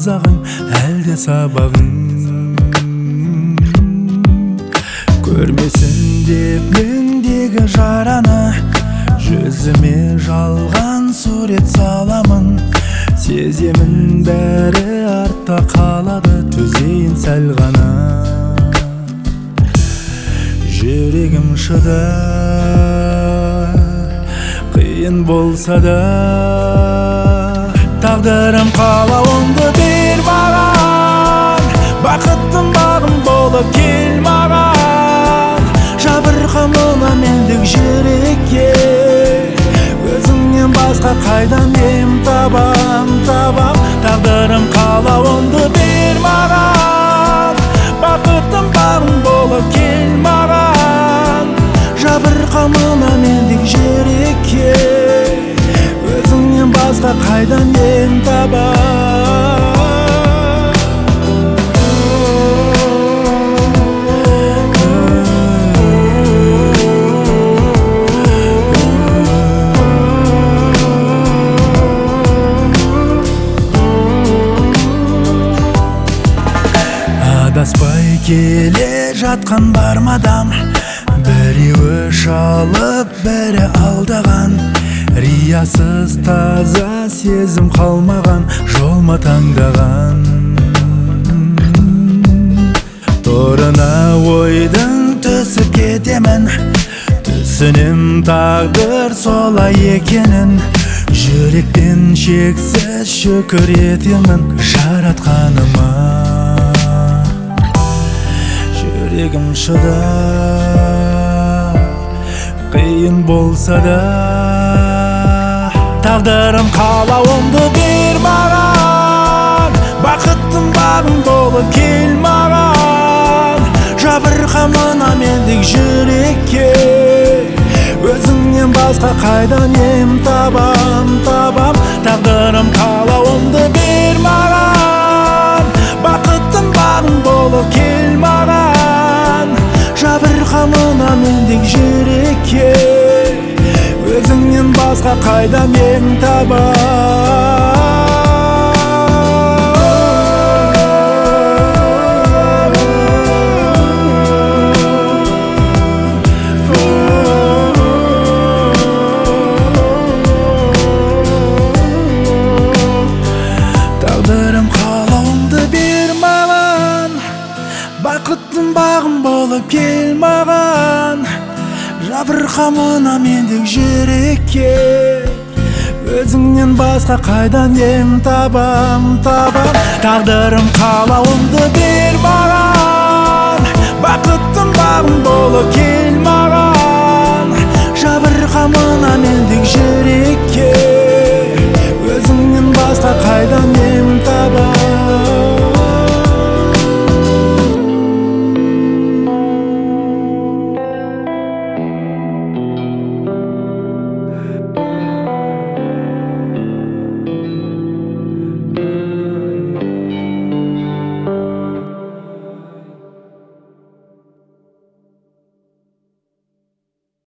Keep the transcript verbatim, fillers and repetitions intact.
мазағың әлде сабағың? Көрмесін деп мендегі жараны, жүзіме жалған сурет саламын. Сеземін бәрі артта қалады, төзейін сәл ғана. Жүрегім шыды, қиын болса да, тағдырым қалауыңды бер маған. Бақыттың бағым болып кел маған. Жабырқамына мендік жүрекке, өзіңнен басқа қайдан ем табам, табам. Тағдырым қалауыңды бер маған. Бақыттың бағым болып кел маған. Жабырқамына мендік жүрекке, өзіңнен басқа қайдан ем табам. Адаспай келе жатқан бар мадам, біреуі шалып бірі алдаған. Риясыз таза сезім қалмаған, жолма таңдаған. Торына ойдың түсіп кетемін, түсінем тағдыр солай екенін. Жүректен шексіз шүкір етемін жаратқаныма. Жүрегім шыды, қиын болса да, тағдырым қалауыңды бер маған. Бақыттың бағым болып кел маған. Жабырқамына мендік жүрекке, өзіңнен басқа қайдан ем табам, табам. Тағдырым қалауыңды бер маған. Бақыттың бағым болып кел маған. Жабырқамына мендік жүрекке, өзіңнен басқа қайдан ем табам. Тағдырым қалауыңды бер маған. Бақыттың бағым болып кел маған. Жабырқамына мендік жүрекке, өзіңнен басқа қайдан ем табам, табам. Тағдырым қалауыңды бер маған. Бақыттың бағым болып кел маған. Жабырқамына мендік жүрекке, өзіңнен басқа қайдан